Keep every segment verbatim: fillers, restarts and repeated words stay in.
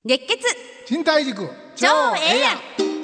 熱血賃貸塾超ええやん。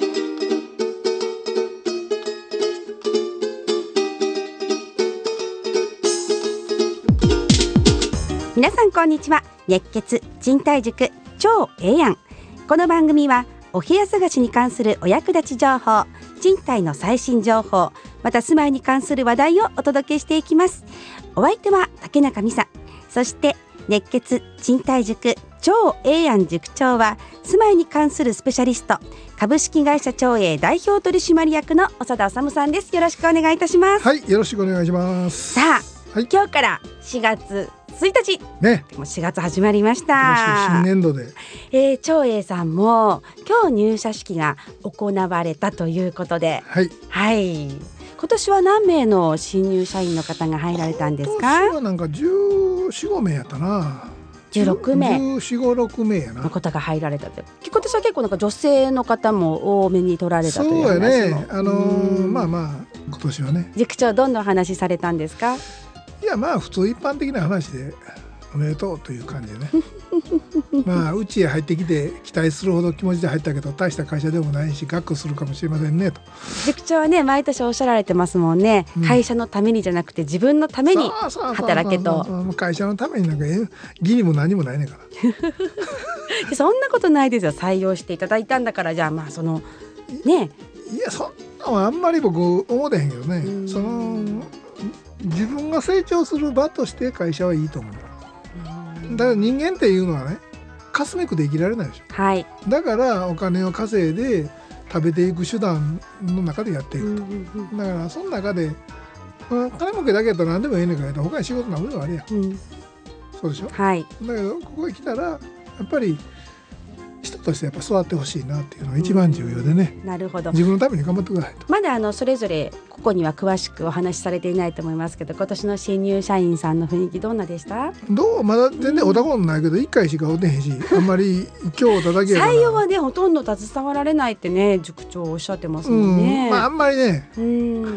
皆さんこんにちは。熱血賃貸塾超ええやん。この番組はお部屋探しに関するお役立ち情報、賃貸の最新情報、また住まいに関する話題をお届けしていきます。お相手は竹中美沙、そして熱血賃貸塾超ええやん塾長は住まいに関するスペシャリスト、株式会社超え代表取締役の長田治さんです。よろしくお願いいたします。 はい、よろしくお願いします。 さあ、 はい、 今日からしがつついたちね、 もうしがつ始まりました。 新年度で、 えー、超えさんも今日入社式が行われたということで、 はい、 はい、今年は何名の新入社員の方が入られたんですか？ 今年はなんかじゅうよん、ごめいやったな。 じゅうろくめいじゅうよん、ご、ろくめいやなの方が入られたと。今年は結構なんか女性の方も多めに取られたという話も。 そうやね、あのー、まあまあ今年はね、 塾長どんなお話されたんですか？ いやまあ普通一般的な話でおめでとうという感じでねまあうちへ入ってきて期待するほど気持ちで入ったけど大した会社でもないし学校するかもしれませんねと。 塾長はね毎年おっしゃられてますもんね、うん、会社のためにじゃなくて自分のために働けと。 会社のためになんか義理も何もないねんからそんなことないですよ。採用していただいたんだから、じゃあまあそのね、 いやそんなのはあんまり僕思ってへんけどね、うん、その自分が成長する場として会社はいいと思う。だから人間っていうのはね、かすめくで生きられないでしょ、はい、だからお金を稼いで食べていく手段の中でやっていくと、うんうんうん、だからその中で金儲けだけやったら何でもいいねんから他に仕事何でもあるやん、うん、そうでしょ、はい、だけどここへ来たらやっぱり人としてやっぱ育ってほしいなっていうのが一番重要でね、 うん、なるほど。 自分のために頑張ってくださいと。 まだあのそれぞれここには詳しくお話しされていないと思いますけど、今年の新入社員さんの雰囲気どんなでした？ どうまだ全然会ったことないけど、うん、いっかいしか会うてへんし、あんまり今日ただけやから採用はねほとんど携わられないってね塾長おっしゃってますもんね、 うん、まあ、あんまりね、うん、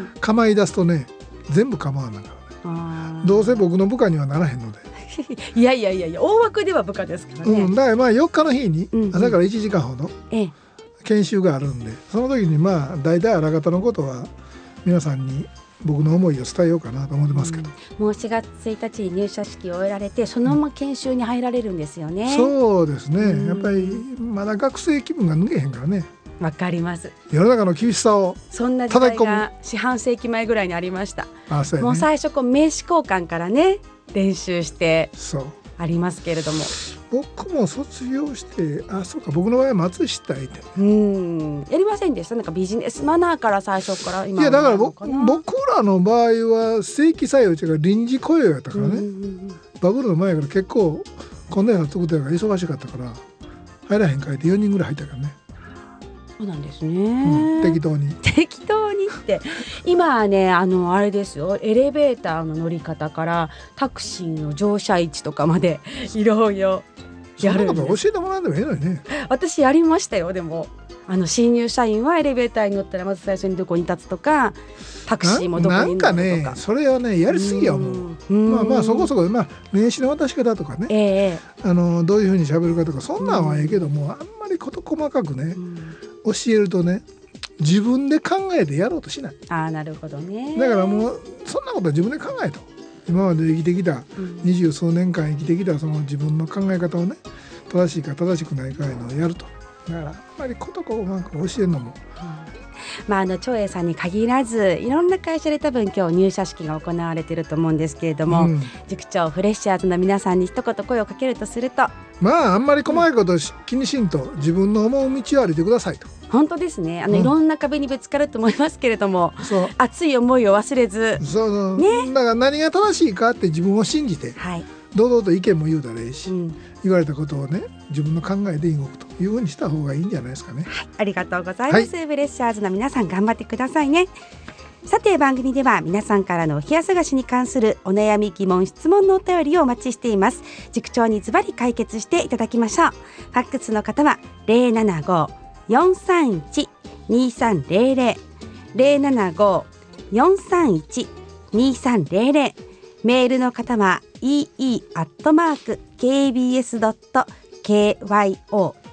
構い出すとね全部構わないからね、どうせ僕の部下にはならへんのでいやいやいやいや大枠では部下ですからね、 うん、だからまあよっかの日に朝からいちじかんほど研修があるんで、その時にまあ大体あらかたのことは皆さんに僕の思いを伝えようかなと思ってますけど、 うん、もうしがつついたちに入社式を終えられてそのまま研修に入られるんですよね、 うん、そうですね、うん、やっぱりまだ学生気分が抜けへんからね。 わかります。 世の中の厳しさをそんな時代が四半世紀前ぐらいにありました。 あ、そうやね、 もう最初こう名刺交換からね練習してそうありますけれども、 僕も卒業してあそうか僕の場合は松下いて、ね、 うんやりませんでした？なんかビジネスマナーから最初から今。 いやだから僕らの場合は正規採用というか臨時雇用やったからね、うんうんうん、バブルの前から結構こんなようなところが忙しかったから入らへんかいてよにんぐらい入ったからね。 そうなんですね、 うん、適当に適当にって今はねあのあれですよ、エレベーターの乗り方からタクシーの乗車位置とかまでいろいろやるんです。 そんなこと教えてもらうんでもいいのにね。 私やりましたよ。でもあの新入社員はエレベーターに乗ったらまず最初にどこに立つとかタクシーもどこに乗るとかなんかねそれはねやりすぎやもう、まあまあそこそこ、まあ、名刺の渡し方とかね、えー、あのどういうふうに喋るかとかそんなんはええけども、あんまり事細かくね教えるとね自分で考えてやろうとしない。 あ、なるほどね。 だからもうそんなことは自分で考えと、今まで生きてきた二十数年間生きてきたその自分の考え方をね正しいか正しくないかいうのをやると。だからあんまりことこ細かく教えるのも、うん、 まあ、あの長英さんに限らずいろんな会社で多分今日入社式が行われていると思うんですけれども、うん、塾長フレッシャーズの皆さんに一言声をかけるとすると、 まああんまり細かいことを気にしんと自分の思う道を歩いてくださいと。 本当ですね。あの、うん、いろんな壁にぶつかると思いますけれども、熱い思いを忘れずそうそう、ね、だから何が正しいかって自分を信じて、はい、堂々と意見も言うたらいいし、うん、言われたことをね自分の考えで動くというふうにした方がいいんじゃないですかね、 はい、ありがとうございます、はい、フレッシャーズの皆さん頑張ってくださいね。さて番組では皆さんからのお部屋探しに関するお悩み疑問質問のお便りをお待ちしています。塾長にズバリ解決していただきましょう。ファックスの方は ゼロななご よんさんいち にさんゼロゼロ ゼロななご よんさんいち にさんゼロゼロ、メールの方は イーイー アットマーク ケービーエス ドット ケーワイオー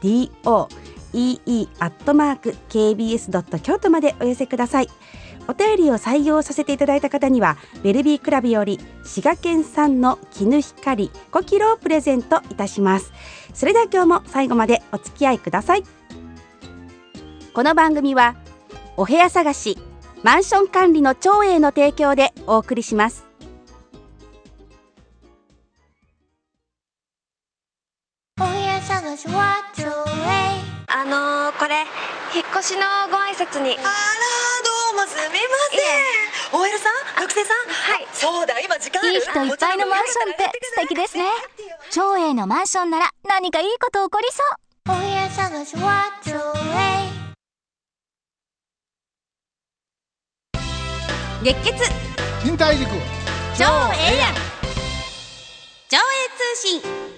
ドーイーイー アットマーク ケービーエス ドット 京都までお寄せください。お便りを採用させていただいた方にはベルビークラブより滋賀県産の絹光ごキロをプレゼントいたします。それでは今日も最後までお付き合いください。この番組はお部屋探しマンション管理の長英の提供でお送りします。 お部屋探しは長英。 あのー、これ引っ越しのご挨拶に。 あら、どうもすみません。 オーエル さん、学生さん。 はい、 そうだ、今時間ある。 いい人いっぱいのマンションって素敵ですね。長英のマンションなら何かいいこと起こりそう。お部屋探しは長英。 熱血賃貸塾超ええやん超英通信。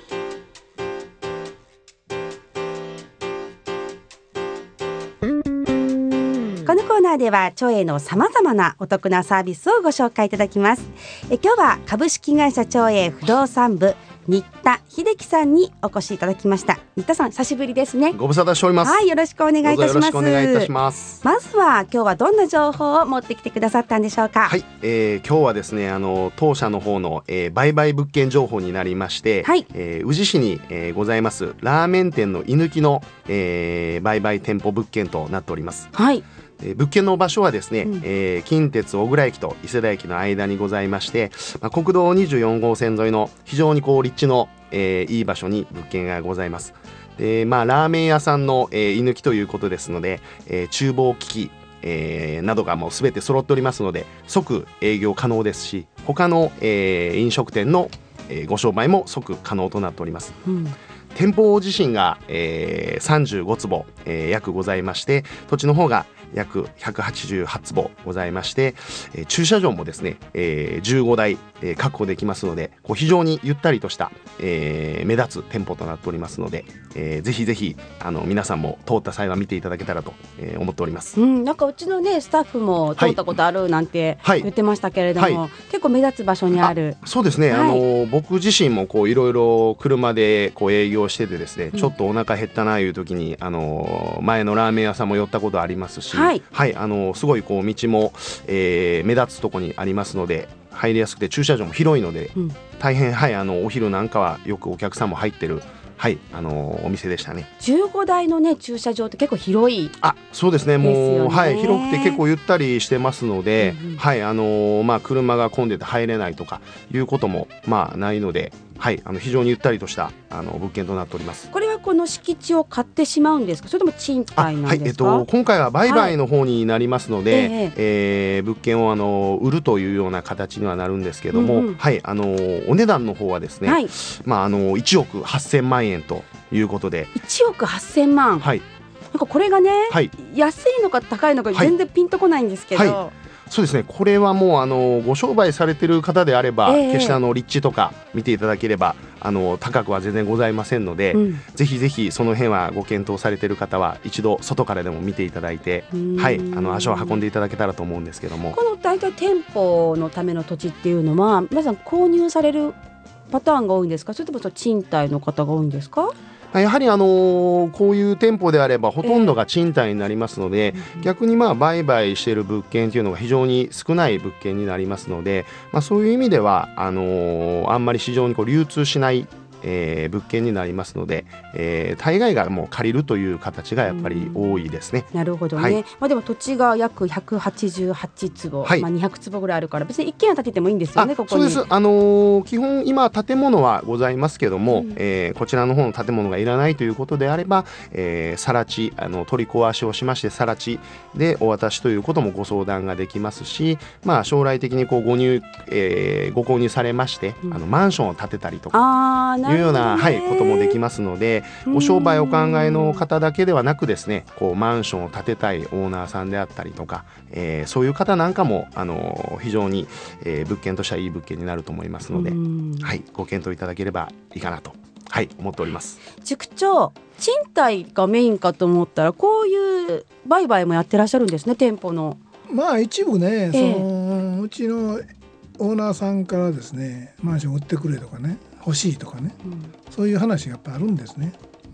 このコーナーでは超英のさまざまなお得なサービスをご紹介いただきます。え今日は株式会社超英不動産部新田秀樹さんにお越しいただきました。新田さん、久しぶりですね。 ご無沙汰しております。 はい、よろしくお願いいたします。 よろしくお願いいたします。 まずは今日はどんな情報を持ってきてくださったんでしょうか。 はい、えー、今日はですね、あの当社の方の、えー、売買物件情報になりまして、 はい、 えー、宇治市に、えー、ございますラーメン店の居抜きの、えー、売買店舗物件となっております。 はい、 えー、物件の場所はですね、 うんえー、近鉄小倉駅と伊勢田駅の間にございまして、まあ、国道にじゅうよん号線沿いの非常にこう立地の、えー、いい場所に物件がございます。で、まあ、ラーメン屋さんの、えー、居抜きということですので、えー、厨房機器、えー、などがもう全て揃っておりますので即営業可能ですし、他の、えー、飲食店の、えー、ご商売も即可能となっております。 うん、 店舗自身が、えー、さんじゅうごつぼ、えー、約ございまして、土地の方が約ひゃくはちじゅうはちつぼございまして、えー、駐車場もですね、えー、じゅうごだい、えー、確保できますので、こう非常にゆったりとした、えー、目立つ店舗となっておりますので、えー、ぜひぜひあの皆さんも通った際は見ていただけたらと、えー、思っております。 うん、なんかうちのねスタッフも通ったことあるなんてはい言ってましたけれども、はい、結構目立つ場所にある。 あそうですね、 はい、 あの僕自身もこういろいろ車でこう営業しててですね、うん、ちょっとお腹減ったないう時にあの前のラーメン屋さんも寄ったことありますし、はい、はい、あのすごいこう道も、えー、目立つとこにありますので入りやすくて駐車場も広いので、うん、大変、はい、あのお昼なんかはよくお客さんも入ってる、はい、あのお店でしたね。 じゅうごだいのね駐車場って結構広い。 あ、そうですね、もう、はい、広くて結構ゆったりしてますので、うんうん、はい、あのまあ、車が混んでて入れないとかいうこともまあないので、はい、あの非常にゆったりとしたあの物件となっております。 これはこの敷地を買ってしまうんですか、それとも賃貸なんですか。 はい、えっと、今回は売買の方になりますので、はい、えーえー、物件をあの売るというような形にはなるんですけども、うんうん、はい、あのお値段の方はですね、はい、まあ、あのいちおくはっせんまんえんということで。 いちおくはっせんまん、はい、なんかこれがね、はい、安いのか高いのか全然ピンとこないんですけど、はいはい、 そうですね、これはもうあのご商売されてる方であれば、えー、決してあの立地とか見ていただければあの高くは全然ございませんので、うん、ぜひぜひその辺はご検討されている方は一度外からでも見ていただいて、はい、あの足を運んでいただけたらと思うんですけども。 この大体店舗のための土地っていうのは皆さん購入されるパターンが多いんですか、それとも賃貸の方が多いんですか。 やはりあのー、こういう店舗であればほとんどが賃貸になりますので、えー、逆にまあ売買している物件というのが非常に少ない物件になりますので、まあ、そういう意味ではあのー、あんまり市場にこう流通しないえー、物件になりますので、えー、大概がもう借りるという形がやっぱり多いですね。 なるほどね、 はい、 まあ、でも土地が約ひゃくはちじゅうはちつぼ、はい、まあ、にひゃくつぼぐらいあるから別に一軒家建ててもいいんですよね。ここにそうです、あのー、基本今建物はございますけども、うん、えー、こちらの方の建物がいらないということであれば、えー、更地あの取り壊しをしまして更地でお渡しということもご相談ができますし、まあ、将来的にこうご入、えー、ご購入されまして、うん、あのマンションを建てたりとかいうような、はい、こともできますので、ご商売お考えの方だけではなくですね、こうマンションを建てたいオーナーさんであったりとか、えー、そういう方なんかもあの非常に、えー、物件としてはいい物件になると思いますので、はい、ご検討いただければいいかなと、はい、思っております。 塾長、賃貸がメインかと思ったらこういう売買もやってらっしゃるんですね、店舗の。 まあ一部ね、 ええ、 そのうちのオーナーさんからですね、マンション売ってくれとかね、欲しいとかね、うん、そういう話がやっぱあるんですね。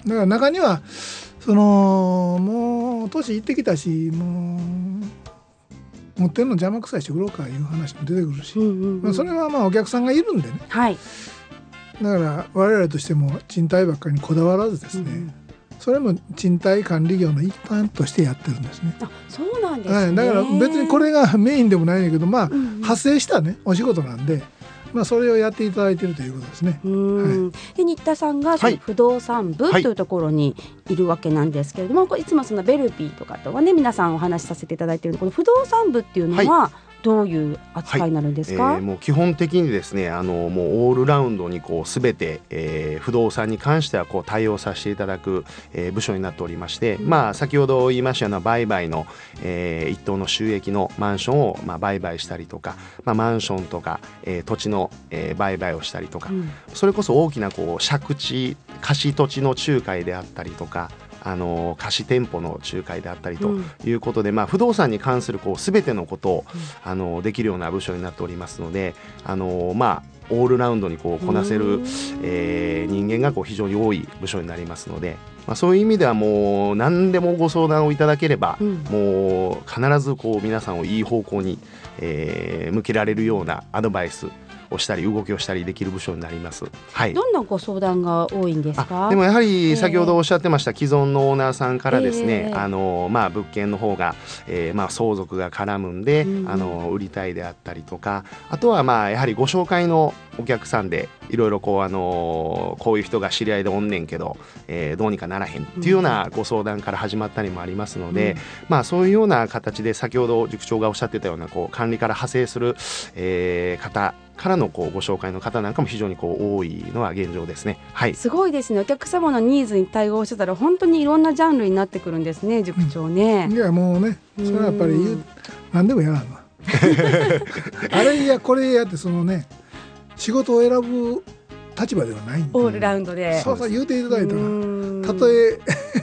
だから中にはそのもう年いってきたしもう持ってるの邪魔くさいして売ろうかいう話も出てくるし、うんうんうん、まあ、それはまあお客さんがいるんでね、 はい、 だから我々としても賃貸ばっかりにこだわらずですね、うん、それも賃貸管理業の一環としてやってるんですね。 あ、そうなんですね、 はい、だから別にこれがメインでもないんだけど、まあ、うんうん、派生したねお仕事なんで、まあ、それをやっていただいているということですね。 うん、はい、で新田さんがその不動産部、はい、というところにいるわけなんですけれども、はい、いつもそのベルピーとかとはね皆さんお話しさせていただいているこの不動産部っていうのは、はい、どういう扱いになるんですか？ はい、えー、もう基本的にですね、あのもうオールラウンドにこう全て、えー、不動産に関してはこう対応させていただく、えー、部署になっておりまして、うん、まあ、先ほど言いましたような売買の、えー、一棟の収益のマンションを、まあ、売買したりとか、まあ、マンションとか、えー、土地の、えー、売買をしたりとか、うん、それこそ大きなこう借地貸土地の仲介であったりとか、あの貸し店舗の仲介であったりということで、うん、まあ、不動産に関するこう全てのことを、うん、あのできるような部署になっておりますので、あの、まあ、オールラウンドにこうこなせる、えー、人間がこう非常に多い部署になりますので、まあ、そういう意味ではもう何でもご相談をいただければ、うん、もう必ずこう皆さんをいい方向に、えー、向けられるようなアドバイスをしたり動きをしたりできる部署になります。はい、 どんなご相談が多いんですか？ でもやはり先ほどおっしゃってました既存のオーナーさんからですね、えーあのまあ、物件の方が、えーまあ、相続が絡むんで、うん、あの売りたいであったりとか、あとはまあやはりご紹介のお客さんでいろいろこう、あのこういう人が知り合いでおんねんけど、えー、どうにかならへんっていうようなご相談から始まったりもありますので、うん、まあ、そういうような形で先ほど塾長がおっしゃってたようなこう管理から派生する、えー、方からのこうご紹介の方なんかも非常にこう多いのは現状ですね。はい、 すごいですね。お客様のニーズに対応してたら本当にいろんなジャンルになってくるんですね、塾長ね。 うん、いやもうね、それはやっぱり言う何でもやらんわあれやこれやってそのね仕事を選ぶ立場ではないんで、 オールラウンドでそうそう言うていただいたら、たとえ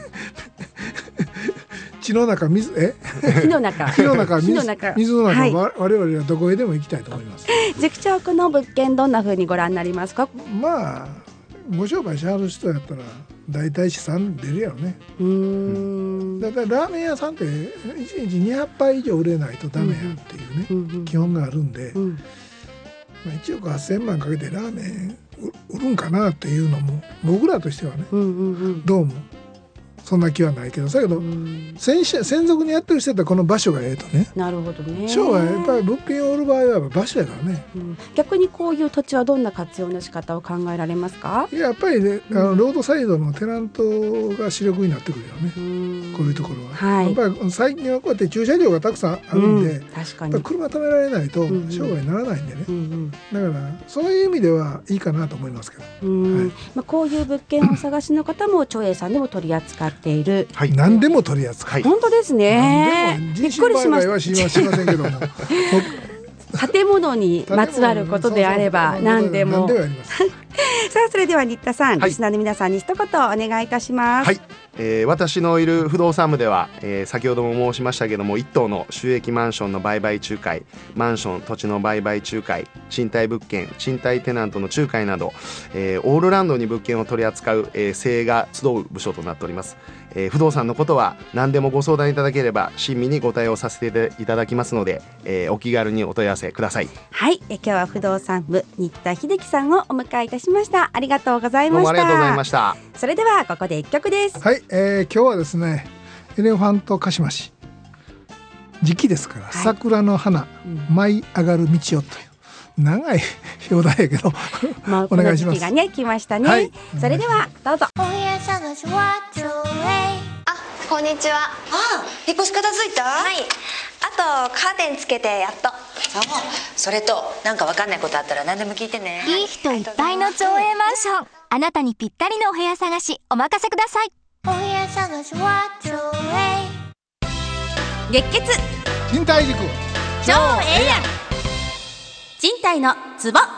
血の中水え火の中火の中水の中、水の中、はい、我々はどこへでも行きたいと思います。 塾長、この物件どんな風にご覧になりますか？ まあご商売しはる人やったら大体資産出るやろね。うーん、だからラーメン屋さんっていちにちにひゃっぱい以上売れないとダメやっていうね、うんうん、基本があるんで、うん、まあ、いちおくはっせんまんかけてラーメン売るんかなっていうのも僕らとしてはね、うんうんうん、どうもそんな気はないけど、だけど専専属にやってる人だったらこの場所がええとね。 なるほどね。 商はやっぱり物品を売る場合は場所やからね、うん、 逆にこういう土地はどんな活用の仕方を考えられますか？ いや、やっぱりね、あのロードサイドのテナントが主力になってくるよね、うん、こういうところは、はい、やっぱり最近はこうやって駐車場がたくさんあるんで、うん、確かにやっぱ車止められないと商売にならないんでね、うんうん、だからそういう意味ではいいかなと思いますけど、うん、 はい、まあ、こういう物件をお探しの方も長栄さんでも取り扱っている、 はい、何でも取り扱い、 本当ですね。びっくりしました。 はしませんけども建物にまつわることであれば何でも。さあ、それでは新田さん、はい、リスナーの皆さんに一言お願いいたします。 はい、えー、私のいる不動産部では、えー、先ほども申しましたけども、一棟の収益マンションの売買仲介、マンション土地の売買仲介、賃貸物件、賃貸テナントの仲介など、えー、オールラウンドに物件を取り扱う、えー、精鋭が集う部署となっております。えー、不動産のことは何でもご相談いただければ親身にご対応させていただきますので、えー、お気軽にお問い合わせください。 はい、え今日は不動産部新田秀樹さんをお迎えいたしました。ありがとうございました。どうもありがとうございました。 それではここで一曲です。 はい、えー、今日はですね、エレファントカシマシ時期ですから、はい、桜の花、うん、舞い上がる道をという長い表題やけどまあ、お願いします。この時期がね来ましたね、はい、それではどうぞ。 お部屋探しはちょうえい。あ、こんにちは。ああ、引っ越し片付いた？ はい、あとカーテンつけてやっと。 そう、それとなんかわかんないことあったら何でも聞いてね。 いい人いっぱいの長栄マンション、あなたにぴったりのお部屋探しお任せください。 お部屋探しはちょうえい。月血賃貸塾超ええやん。賃貸のツボ。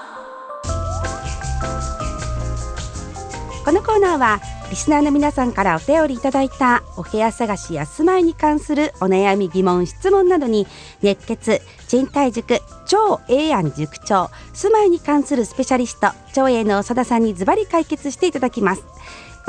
このコーナーはリスナーの皆さんからお便りいただいたお部屋探しや住まいに関するお悩み疑問質問などに、熱血賃貸塾超ええやん塾長、住まいに関するスペシャリスト長栄の長田さんにズバリ解決していただきます。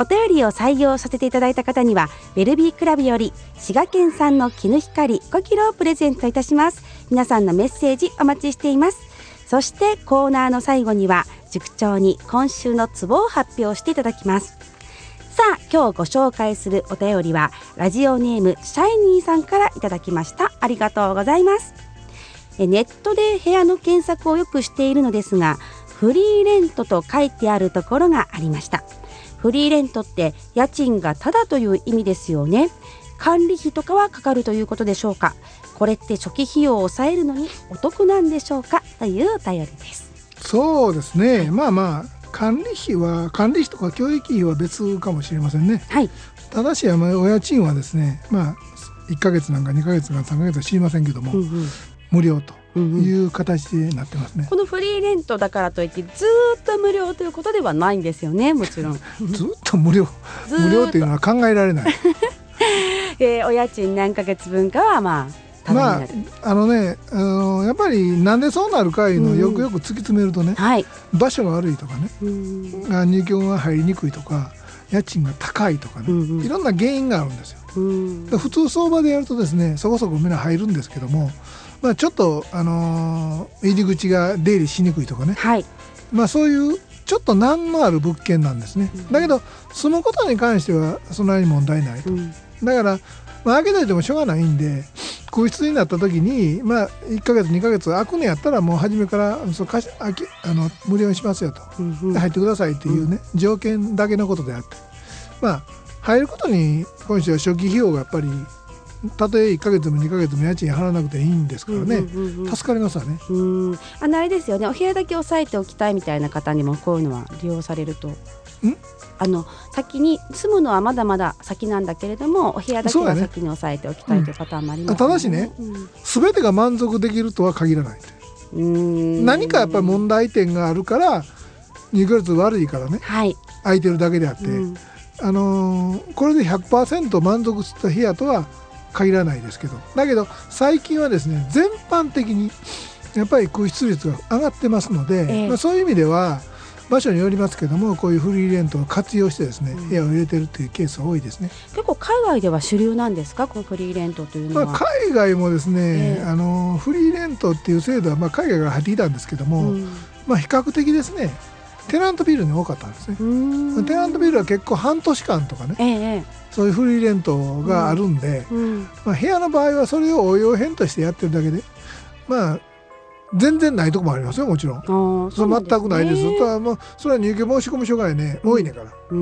お便りを採用させていただいた方にはベルビークラブより滋賀県産の絹光ごキロをプレゼントいたします。皆さんのメッセージお待ちしています。そしてコーナーの最後には塾長に今週のツボを発表していただきます。さあ今日ご紹介するお便りはラジオネームシャイニーさんからいただきました。ありがとうございます。ネットで部屋の検索をよくしているのですが、フリーレントと書いてあるところがありました。フリーレントって家賃がタダという意味ですよね。管理費とかはかかるということでしょうか。これって初期費用を抑えるのにお得なんでしょうか、というお便りです。 そうですね、まあまあ管理費は管理費とか教育費は別かもしれませんね、 はい、 ただしお家賃はですね、まあいっかげつなんかにかげつなんかさんかげつは知りませんけども、うんうん、無料という形になってますね、うんうん、 このフリーレントだからといってずっと無料ということではないんですよね。もちろんずっと無料無料というのは考えられない、 えー、お家賃何ヶ月分かはまあまあ、あのね、あのやっぱりなんでそうなるかいうのをよくよく突き詰めるとね、うんはい、場所が悪いとかね、うん、入居が入りにくいとか家賃が高いとかね、うんうん、いろんな原因があるんですよ、うん、普通相場でやるとですねそこそこみんな入るんですけども、まあ、ちょっと、あのー、入り口が出入りしにくいとかね、はい、まあ、そういうちょっと難のある物件なんですね、うん、だけど住むことに関してはそんなに問題ないと、うん、だから、まあ、開けといてもしょうがないんで空室になった時に、まあ、いっかげつにかげつ空くのやったらもう初めからそう貸しあきあの無料にしますよと、うんうん、入ってくださいっていうね、うん、条件だけのことであって、まあ、入ることに今週は初期費用がやっぱりたとえいっかげつもにかげつも家賃払わなくていいんですからね、うんうんうん、助かりますわね。 うんあのあれですよね、お部屋だけ押さえておきたいみたいな方にもこういうのは利用されるとんあの先に住むのはまだまだ先なんだけれどもお部屋だけは先に押さえておきたいというパターンもあります、ねうん、ただしね、うん、全てが満足できるとは限らない。うーん何かやっぱり問題点があるから入居率悪いからね、はい、空いてるだけであって、うんあのー、これで ひゃくパーセント 満足した部屋とは限らないですけど、だけど最近はですね全般的にやっぱり空室率が上がってますので、えーまあ、そういう意味では場所によりますけどもこういうフリーレントを活用してですね、うん、部屋を入れてるっていうケースが多いですね。 結構海外では主流なんですか、このフリーレントというのは。 まあ、海外もですね、えー、あのフリーレントっていう制度はまあ海外から入ってきたんですけども、うんまあ、比較的ですねテナントビルに多かったんですね。テナントビルは結構半年間とかね、えー、そういうフリーレントがあるんで、うんうんまあ、部屋の場合はそれを応用編としてやってるだけでまあ全然ないとこもありますよ、もちろん。あそうなんですね、全くないです。ただもうそれは入居申込書がね多いねんから、うん、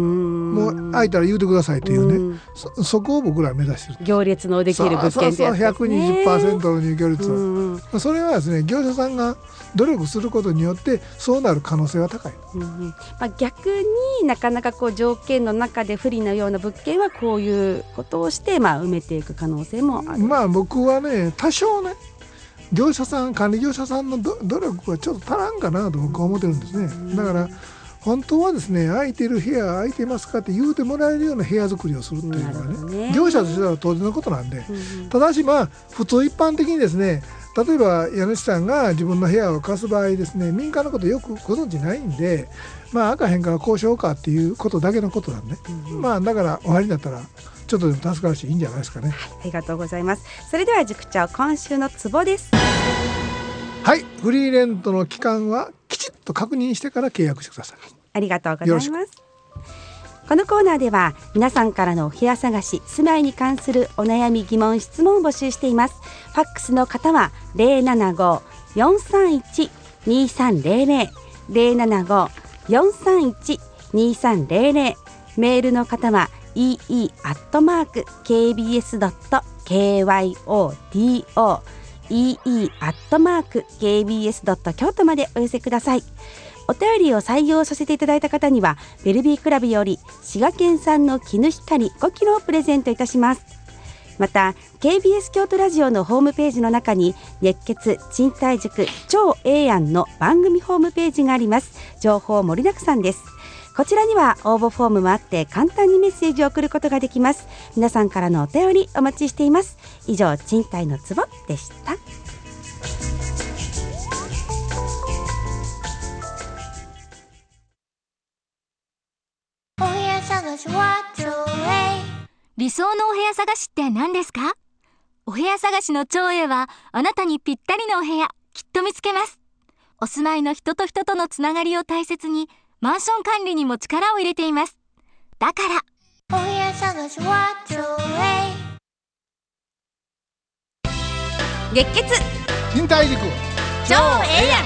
もう空いたら言うてくださいっていうね、うん、そ, そこを僕ら目指してる。 行列のできる物件ってやつですね。そうそうそう ひゃくにじゅっパーセント の入居率は、うん、それはですね業者さんが努力することによってそうなる可能性は高い、うんうんまあ、逆になかなかこう条件の中で不利なような物件はこういうことをして、まあ、埋めていく可能性もある。 まあ僕はね多少ね業者さん管理業者さんの努力はちょっと足らんかなと僕は思ってるんですね。だから本当はですね空いてる部屋空いてますかって言うてもらえるような部屋作りをするっていうのが ね, ね業者としては当然のことなんで、うん、ただしまあ普通一般的にですね例えば家主さんが自分の部屋を貸す場合ですね民間のことよくご存知ないんでまあ開かへんから交渉かっていうことだけのことなんで、うん、まあだからお入りになったらちょっとでも助かるしいいんじゃないですかね、はい、 ありがとうございます。それでは塾長今週のツボです。 はい、フリーレントの期間はきちっと確認してから契約してください。 ありがとうございます。このコーナーでは皆さんからのお部屋探し住まいに関するお悩み疑問質問を募集しています。ファックスの方は ゼロななご よんさんいち にさんゼロゼロ ゼロななご よんさんいち にさんゼロゼロ メールの方は イーイー アットマーク ケービーエス ドット ケーワイオーディーオー イーイー アットマーク ケービーエス ドット 京都までお寄せください。お便りを採用させていただいた方にはベルビークラブより滋賀県産の絹光ごキロをプレゼントいたします。また ケービーエス 京都ラジオのホームページの中に熱血賃貸塾超ええやんの番組ホームページがあります。情報盛りだくさんです。こちらには応募フォームもあって簡単にメッセージを送ることができます。皆さんからのお便りお待ちしています。以上賃貸のツボでした。 お部屋探しは理想のお部屋探しって何ですか？お部屋探しの長英はあなたにぴったりのお部屋きっと見つけます。お住まいの人と人とのつながりを大切にマンション管理にも力を入れています。だからお部屋探しは長英。 月血人体塾超ええやん。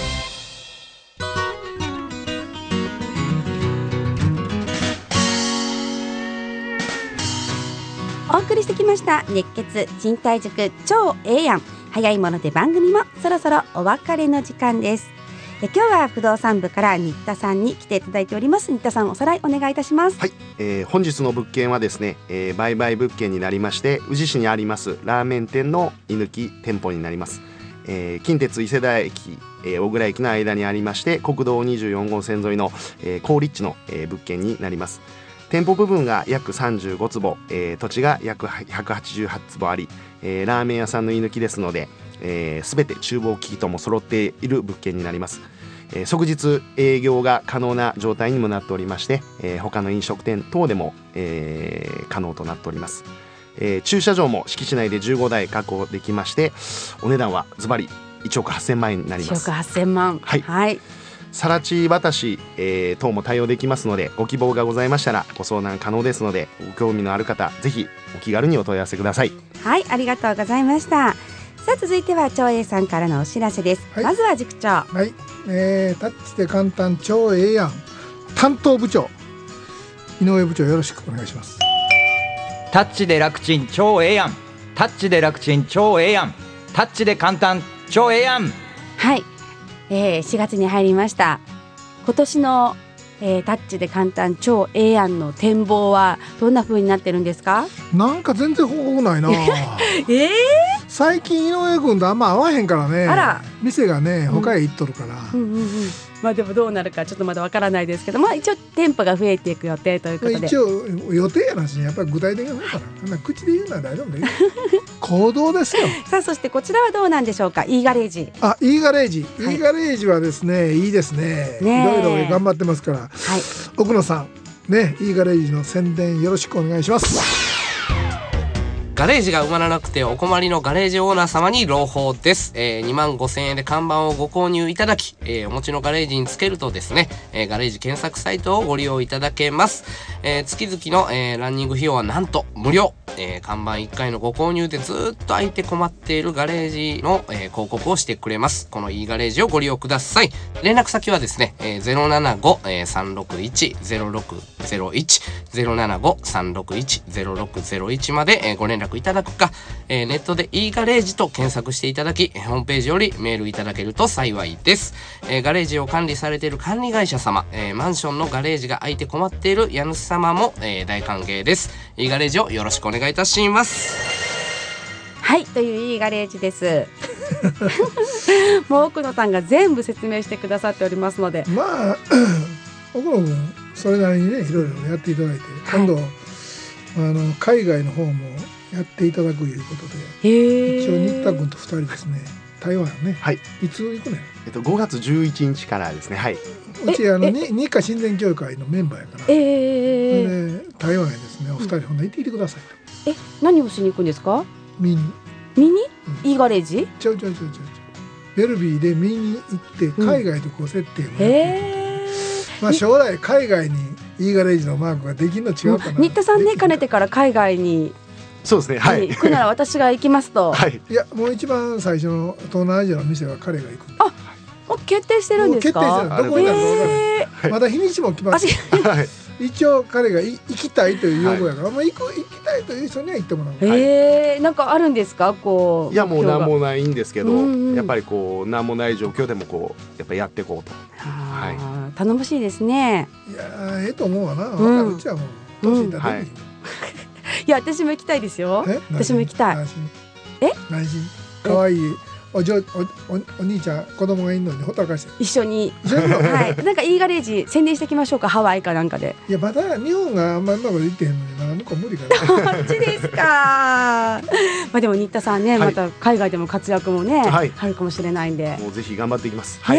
お送りしてきました熱血賃貸塾超ええやん。早いもので番組もそろそろお別れの時間です。え今日は不動産部から新田さんに来ていただいております。新田さん、おさらいお願いいたします。 はい、えー、本日の物件はですね、えー、売買物件になりまして、宇治市にありますラーメン店の居抜き店舗になります。えー、近鉄伊勢田駅、えー、小倉駅の間にありまして、国道にじゅうよん号線沿いの、えー、高立地の、えー、物件になります。店舗部分が約さんじゅうご坪、えー、土地が約ひゃくはちじゅうはち坪あり、えー、ラーメン屋さんの居抜きですので、えー、全て厨房機器とも揃っている物件になります。えー、即日営業が可能な状態にもなっておりまして、えー、他の飲食店等でも、えー、可能となっております。えー、駐車場も敷地内でじゅうごだい確保できまして、お値段はズバリいちおくはっせんまん円になります。 いちおくはっせんまん、 はい、はい、更地渡し、えー、等も対応できますので、ご希望がございましたらご相談可能ですので、ご興味のある方ぜひお気軽にお問い合わせください。 はい、ありがとうございました。さあ続いては長英さんからのお知らせです。はい、まずは塾長。 はい、えー、タッチで簡単超ええやん担当部長井上部長、よろしくお願いします。 タッチで楽ちん超ええやん、タッチで楽ちん超ええやん、タッチで簡単超ええやん。 はい、えー、しがつに入りました。今年の、えー、タッチで簡単超ええやんの展望はどんな風になってるんですか？ なんか全然報告ないなえー、 最近井上君とあんま会わへんからね。 あら、 店がね他へ行っとるから、 うんうんうんうん、まあでもどうなるかちょっとまだわからないですけど、まあ一応店舗が増えていく予定ということで、 一応予定やなし、やっぱり具体的な方かな。口で言うのは大丈夫だよ行動ですよ。 さあそしてこちらはどうなんでしょうか。 E ガレージ。 あ、E ガレージ、 はい、 E ガレージはですね、いいですね。いろいろ頑張ってますから、はい、奥野さんね、E ガレージの宣伝よろしくお願いします。 ガレージが埋まらなくてお困りのガレージオーナー様に朗報です。えー、にまんごせんえんで看板をご購入いただき、えー、お持ちのガレージにつけるとですね、えー、ガレージ検索サイトをご利用いただけます。えー、月々の、えー、ランニング費用はなんと無料。えー、看板いっかいのご購入でずっと空いて困っているガレージの、えー、広告をしてくれます。この E ガレージをご利用ください。連絡先はですね、えー、ゼロななご さんろくいち ゼロろくゼロいち ゼロななご さんろくいち ゼロろくゼロいちまで、えー、ご連絡いただくか、えー、ネットで E ガレージと検索していただき、ホームページよりメールいただけると幸いです。えー、ガレージを管理されている管理会社様、えー、マンションのガレージが空いて困っている家主様も、えー、大歓迎です。E ガレージをよろしくお願いいたします。 はい、という E ガレージですもう奥野さんが全部説明してくださっておりますので、 まあ奥野君それなりにねいろいろやっていただいて、はい、今度あの海外の方もやっていただくということで、 へ一応新田君とふたりですね、台湾ね、 はい、 いつ行くのよ。 えっと、ごがつじゅういちにちからですね。はい、 うちあの日華親善協会のメンバーやから、 えー、 で台湾へですねお二人ほんな行ってきてくださいと。 え、何をしに行くんですか？ 見に。 見に、 うん、 E ガレージ？ ちょいちょいちょいちょいベルビーで見に行って海外とこう接点をやって、うんえー、まあ将来海外に E ガレージのマークができるの違うかな。 新田さんね、かねてから海外にそうですね、はい、 行くなら私が行きますと、 はい、 いやもう一番最初の東南アジアの店は彼が行くんで。 あ、もう決定してるんですか？ 決定してる。どこになるか分からない、えー、まだ日にちも決まってはい一応彼が行きたいという要望やから、はい、まあ、行く行きたいという人には行ってもらう。 えー、なんかあるんですか？こういやもう何もないんですけど、 うんうん、 やっぱりこう何もない状況でもこうやっぱやっていこうと。 はい、頼もしいですね。 いやええと思うわな。分かる、うちはもう年いった時に、うん、はい、いや私も行きたいですよ。私も行きたい。え？ 内心可愛いおじょ お, お, お兄ちゃん子供がいるのにほったらかして一緒にはい、なんか E ガレージ宣伝していきましょうか。ハワイかなんかで。 いやまだ日本があんまりうまくいってへんのにまだ向こう無理かな。 あっちですかまあでも新田さんね、はい、また海外でも活躍もね、はい、あるかもしれないんで、 もうぜひ頑張っていきます、はい、 ね、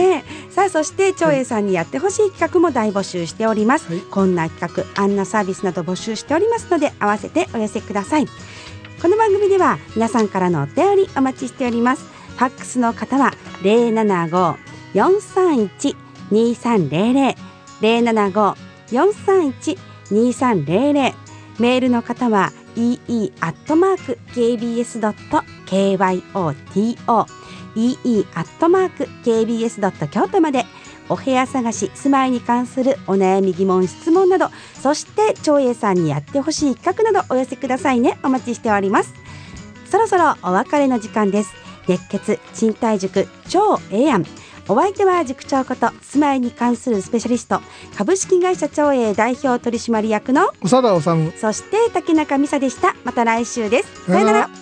さあそして長英さんにやってほしい企画も大募集しております、はい、こんな企画あんなサービスなど募集しておりますので合わせてお寄せください。この番組では皆さんからのお便りお待ちしております。ファックスの方は ゼロななご よんさんいち にさんゼロゼロ ゼロななご よんさんいち にさんゼロゼロ メールの方は イーイー アットマーク ケービーエス ドット キョト イーイー アットマーク ケービーエス ドット 京都までお部屋探し住まいに関するお悩み疑問質問などそして長英さんにやってほしい企画などお寄せくださいね。お待ちしております。そろそろお別れの時間です。熱血賃貸塾超ええやん。お相手は塾長こと住まいに関するスペシャリスト株式会社長英代表取締役の長田治、 そして竹中美沙でした。また来週です。さよなら。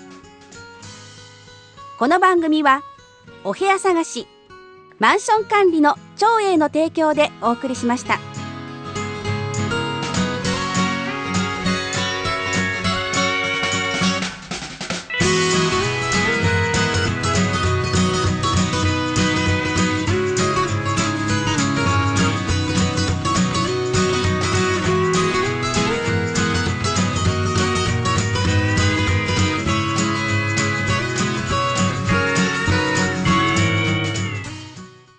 この番組はお部屋探しマンション管理の長英の提供でお送りしました。